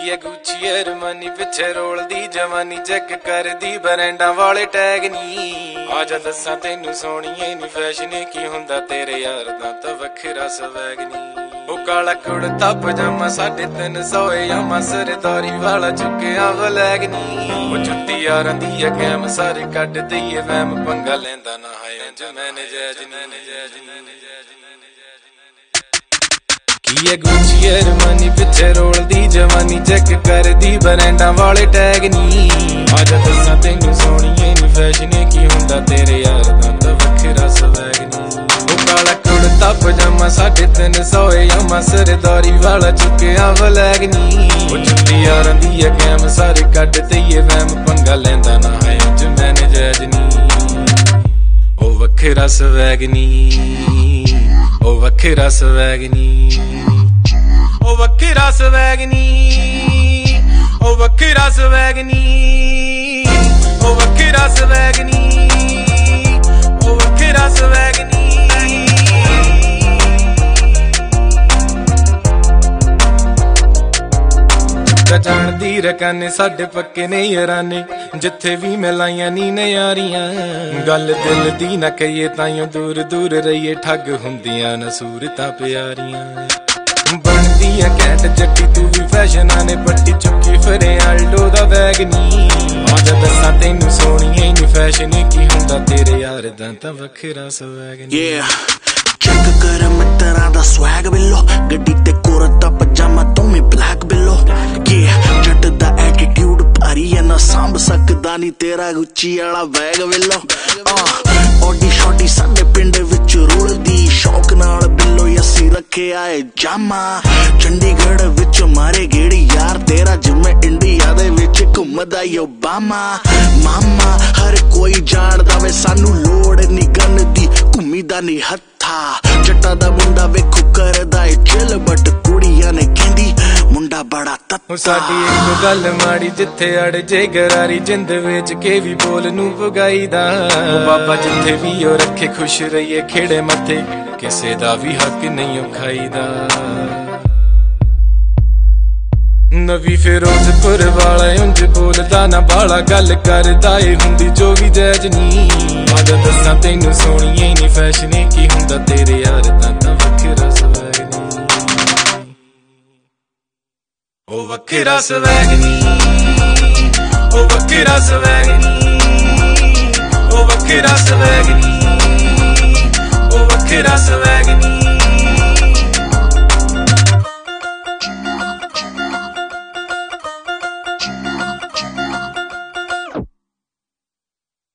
है Gucci Armani पिछे roll दी जवानी चेक कर दी ब्रांडा वाले टैग नी आजा दसा तेनू सोहणीए नी फैशन की हुंदा तेरे यार दा तां वखरा स्वैग नी ओ काला कुड़ता पजामा 350 यामा सरदारी वाला चुक्या वलैग नी ओ जुत्ती यारां दी है कैम सारे कड दईए वैम पंगा लैंदा ना है अंज मैंने जैज नी की है गुची अरमानी पिछे रोल दी जवानी चेक कर दी ब्रांडा वाले टैग नी आजा दसा तेनू सोहणीए नी फैशन की हुंदा तेरे यार दा तां वखरा स्वैग नी ओ काला कुड़ता पजामा 350 यामा सरदारी वाला चुक्या वलैग नी ओ जुत्ती यारां दी है कैम सारे कड दईए वैम पंगा लैंदा ना है अंज मैंने जैज नी ओ वखरा स्वैग नी ओ वखरा स्वैग नी ओ वखरा स्वैग नी ओ वखरा स्वैग नी ओ वखरा स्वैग नी ओ वखरा स्वैग नी जान दी रकाने साडे पक्के ने याराने जिथे भी मिलाइया नी नयारियां गल दिल दी ना कहिए ताइयों दूर दूर रहिए ठग हुंदियां न सूरतां प्यारियां बनदी है कैंट जट्टी तू भी फैशन आने पट्टी चुकी फिरे आल्डो दा बैग नी आजा दसा तेनू सोहणीए नी फैशन की हुंदा तेरे यार दा तां वखरा स्वैग नी चेक कर मित्तरां दा स्वैग बिलो गड्डी ते कुर्ता पजामा तू भी ब्लैक बिलो जट दा एटीट्यूड भारी है ना सांभ सकदा नी तेरा गुची वाला बैग बिलो ओडी शॉटी साडे पिंड विच रुलदी शौक नाल बिलो असी रखे आए जामा चंडीगढ़ विच मारे गेड़ी यार तेरा जिम्मे इंडिया दे विच घुमदा ओबामा मामा हर कोई जानदा वे सानू लोड़ नी गन दी घुमीदा नी हत्था जट्टा दा मुंडा वेखो करदा ए चिल बट कुड़ियां ने कहंदी मुंडा बड़ा तत्ता साडी एक गल माड़ी जिथे अड़ जे गरारी जिंद विच के भी बोल नू पगाईदा बाबा जिथे भी ओ रखे खुश रहिए खेड़े मथे किसे दा भी हक नहीं खाईदा नवी फिरोजपुर वाला उंज बोलदा ना बाला गल करदा ए हुंदी जो भी जैज नी आजा दसा तेनू सोहणीए नी फैशन की हुंदा तेरे यार दा तां वखरा स्वैग नी ओ वखरा स्वैग नी ओ वखरा स्वैग नी ओ वखरा स्वैग नी ओ वखरा स्वैग नी